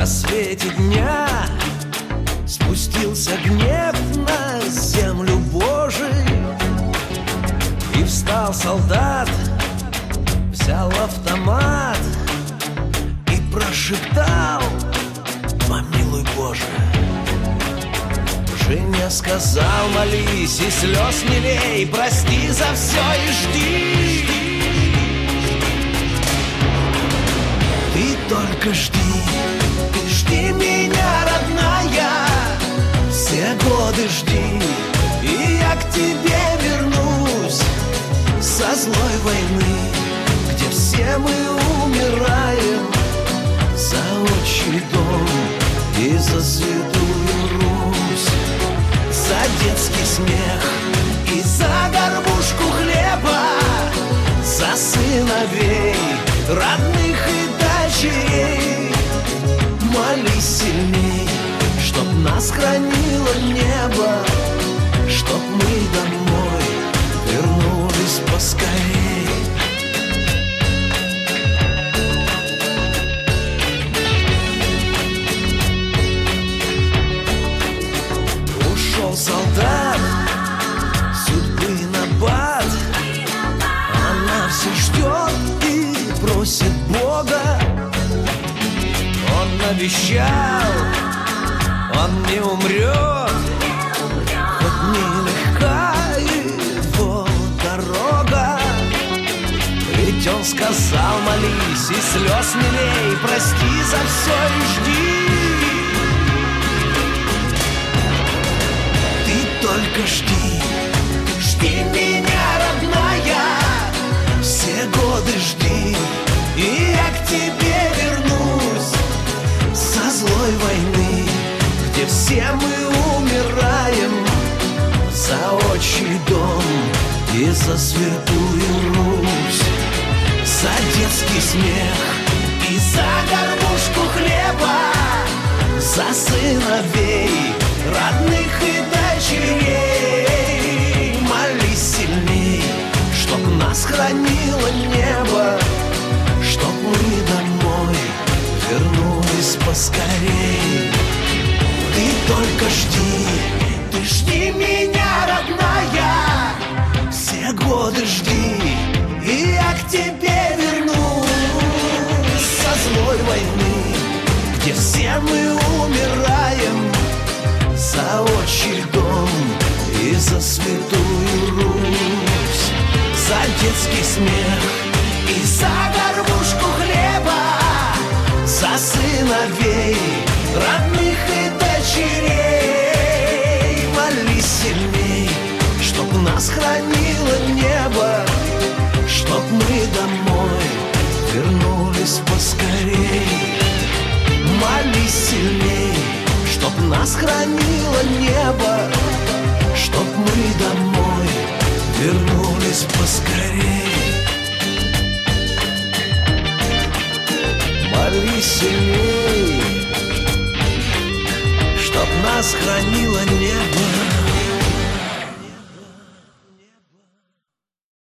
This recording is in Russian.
рассвете дня спустился гнев на землю Божий, и встал солдат, взял автомат и прошептал: помилуй, Боже. Женя сказал: молись и слез не лей, прости за все и жди. Ты только жди, ты жди меня, родная, все годы жди, и я к тебе вернусь со злой войны, где все мы умираем за отчий дом и за святую Русь, за детский смех и за горбушку хлеба, за сыновей, родных и дочерей. Молись сильней, чтоб нас хранило небо, чтоб мы домой вернулись поскорей. Ушел солдат, судьбы набат, она все ждет и просит Бога. Он обещал, он не умрет, хоть нелегка его дорога. Ведь он сказал: молись и слез не лей, прости за все и жди. Ты только жди, жди меня, родная, все годы жди, и я к тебе вернусь со злой войны, где все мы умираем за отчий дом и за святую Русь, за детский смех и за горбушку хлеба, за сыновей, родных и дочерей. Молись сильней, чтоб нас хранило небо, чтоб мы домой вернулись поскорей. Ты только жди, ты жди меня, родная, все годы жди, и я к тебе вернусь со злой войны, где все мы умираем за отчий дом и за святую Русь, за детский смех и за горбушку хлеба, за сыновей, родных и дочерей. Молись сильней, чтоб нас хранило небо, чтоб мы домой вернулись поскорей. Молись сильней, чтоб нас хранило небо, чтоб мы домой вернулись поскорей. Молись сильней, чтоб нас хранило небо.